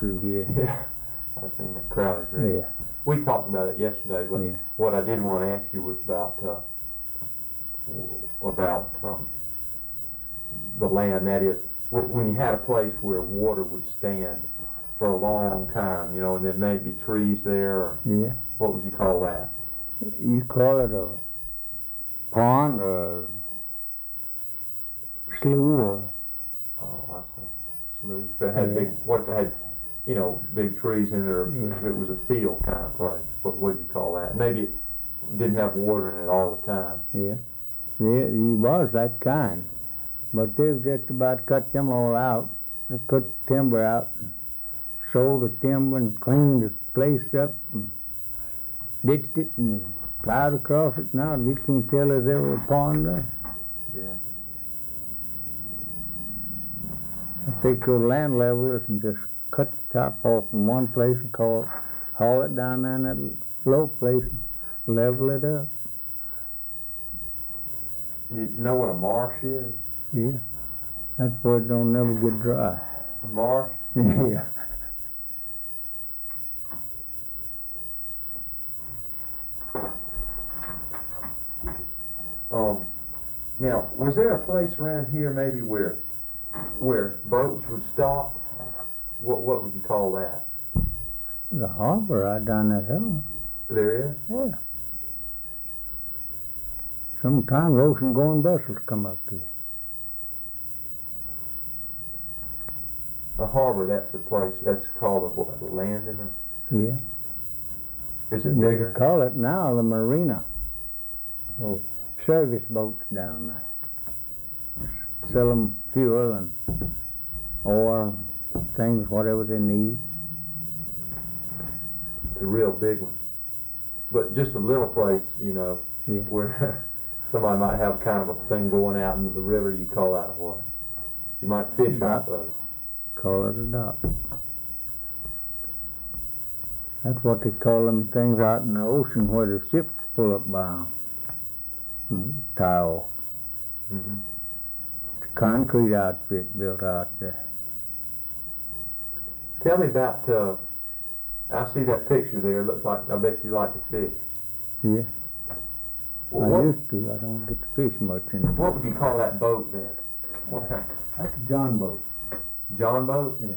through here. Yeah, I seen that Crowley's Ridge. Yeah. We talked about it yesterday, but Yeah. what I did want to ask you was about the land. That is, when you had a place where water would stand for a long time, and there may be trees there, or Yeah. what would you call that? You call it a pond or slough or... Oh, I see. Smooth. If it had Yeah. what if it had, big trees in it, or Yeah. if it was a field kind of place, what would you call that? Maybe it didn't have water in it all the time. Yeah. He was that kind. But they've just about cut them all out. They cut timber out and sold the timber and cleaned the place up and ditched it and plowed across it. Now you can't tell if there was a pond there. Yeah. They take those land levelers and just cut the top off in one place and haul it down there in that low place and level it up. You know what a marsh is? Yeah. That's where it don't never get dry. A marsh? Yeah. Now, was there a place around here maybe where boats would stop? What would you call that? The harbor right down that hill. There is? Yeah. Sometimes ocean-going vessels come up here. A harbor, that's a place, that's called a landing? Yeah. Is it They bigger? call it now the marina. The service boats down there. Sell them fuel and oil and things, whatever they need. It's a real big one. But just a little place, Yeah. where somebody might have kind of a thing going out into the river, you call that a what? You might fish out those. Call it a dock. That's what they call them things out in the ocean where the ships pull up by 'em. Tie off. Mm-hmm. It's a concrete outfit built out there. Tell me about, I see that picture there. It looks like, I bet you like to fish. Yeah. Well, I used to. I don't get to fish much anymore. what would you call that boat then? What kind? That's a John boat. John boat? Yeah.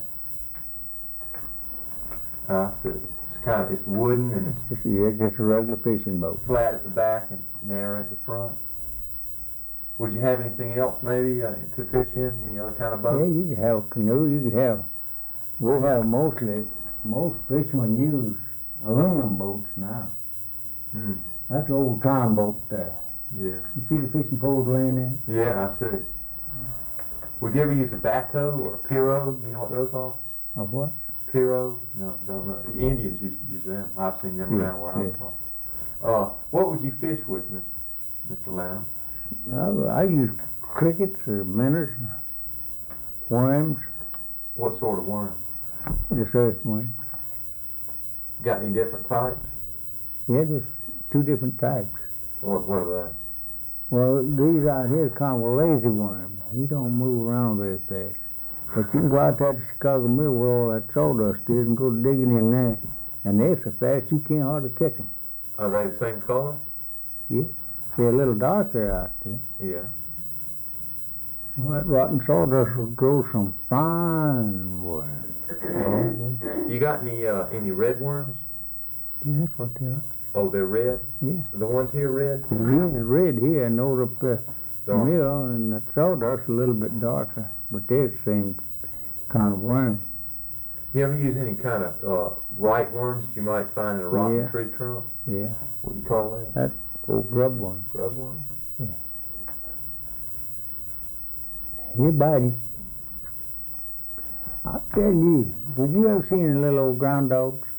I see. It's wooden and it's Just a regular fishing boat. flat at the back and narrow at the front. Would you have anything else maybe to fish in? Any other kind of boat? Yeah, you can have a canoe. You can have. We have most fishermen use aluminum boats now. Mm. That's an old time boat there. Yeah. You see the fishing poles laying there? Yeah, I see. Would you ever use a bateau or a pirogue? You know what those are? A what? Pirogue? No, don't know. The Indians used to use them. I've seen them Yeah, around where I'm yeah. from. What would you fish with, Mr. Lanham? I use crickets or minnows, worms, What sort of worms? just earthworms. Got any different types? Yeah, there's two different types. What are Well, these out here are kind of a lazy worm. He don't move around very fast. But you can go out there to Chicago Mill where all that sawdust is and go digging in there, and they're so fast you can't hardly catch them. they? Are they the same color? They're a little darker out there. Yeah. Well, that rotten sawdust will grow some fine worms. You got any red worms? Yeah, that's what they are. Oh, they're red? Yeah. Are the ones here red? The red here and those up the Dark. mill, and that sawdust a little bit darker, but they're the same kind of worm. You ever use any kind of right worms that you might find in a rotten Yeah. tree trunk? Yeah, What do you call that? that's old grub worm. Grub worm? You're biting. I'll tell you, did you ever see any little old ground dogs?